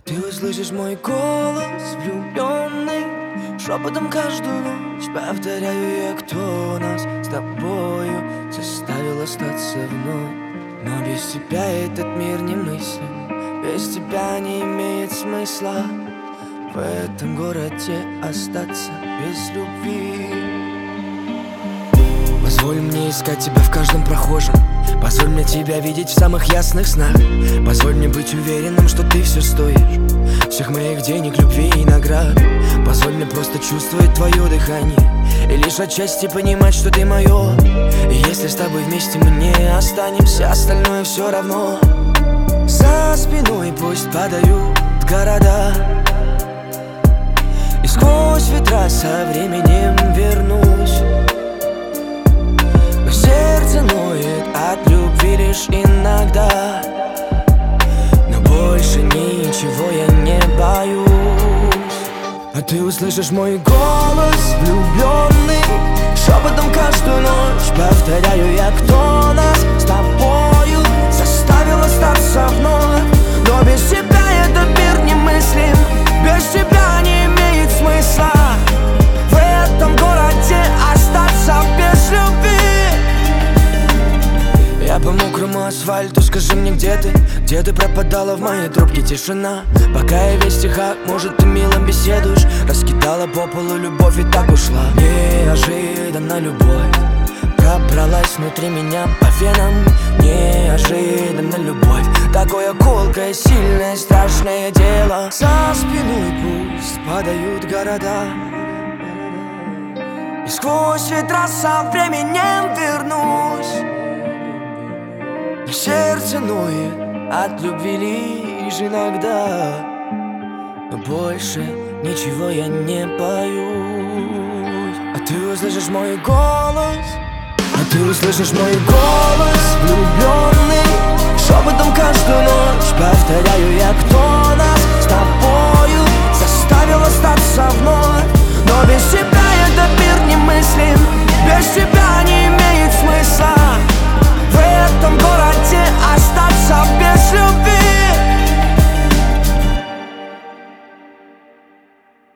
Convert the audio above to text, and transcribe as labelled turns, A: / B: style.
A: Ты услышишь мой голос влюбленный, шепотом каждую ночь повторяю я, кто нас с тобою заставил остаться вновь. Но без тебя этот мир немыслим, без тебя не имеет смысла в этом городе остаться без любви. Позволь мне искать тебя в каждом прохожем, позволь мне тебя видеть в самых ясных снах. Позволь мне быть уверенным, что ты все стоишь, всех моих денег, любви и наград. Позволь мне просто чувствовать твое дыхание и лишь отчасти понимать, что ты мое. И если с тобой вместе мы не останемся, остальное все равно. За спиной пусть падают города, и сквозь ветра со временем вернусь. Но сердце ноет от любви лишь иногда, но больше ничего я не боюсь. А ты услышишь мой голос влюбленный, шепотом каждую ночь повторяю я, кто нас с тобою заставил остаться вновь. Но без тебя этот мир немыслим, без тебя не имеет смысла в этом городе остаться без любви. Я по мокрому асфальту, скажи мне, где ты пропадала в моей трубке тишина. Пока я весь тихак, может, ты мило беседуешь, раскидала по полу любовь и так ушла. Неожиданно любовь пробралась внутри меня по венам. Неожиданно любовь, такое колкое, сильное, страшное дело. За спиной пусть падают города, и сквозь ветра со временем вернусь. Но сердце ноет от любви лишь иногда, но больше ничего я не боюсь. А ты услышишь мой голос, а ты услышишь мой голос влюбленный, шепотом каждую ночь повторяю я, кто